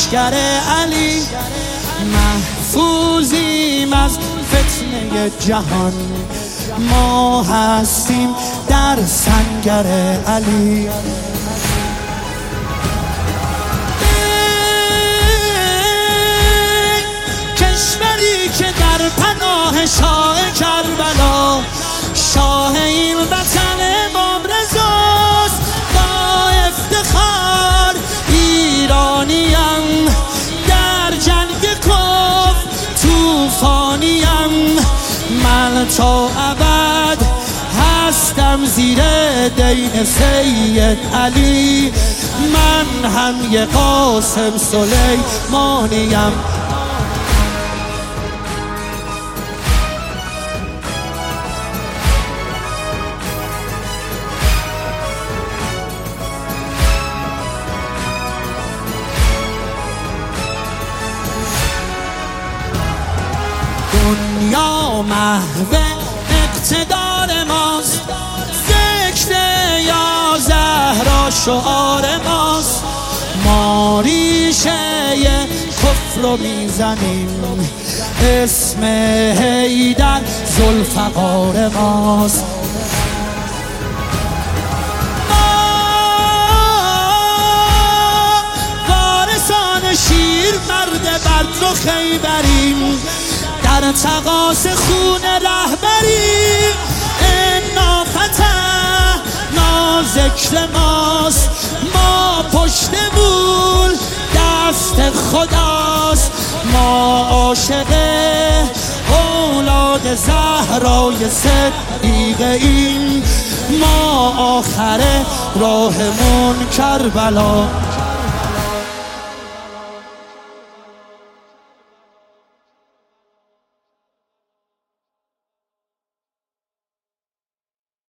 لشکر علی، محفوظیم از فتنه جهان، ما هستیم در سنگر علی. کشوری که در پناه شاه کربلا، شاه این وطن امام رضاست، با افتخار ایرانیم، در جنگ کفر طوفانیم، من تا ابد هستم زیر دین سید علی، من هم یه قاسم سلیمانیم. دنیا محو اقتدار ماست، ذکر یا زهرا شعار ماست، ما ریشه کفر رو میزنیم، اسم حیدر ذوالفقار ماست. وارثان شیر مرد بدر و خیبریم، در تقاص خون رهبری، انا فتحنا ذکر ماست، ما پشتمون دست خداست، ما عاشق اولاد زهرای صدیقه ایم، ما آخر راهمون کربلا.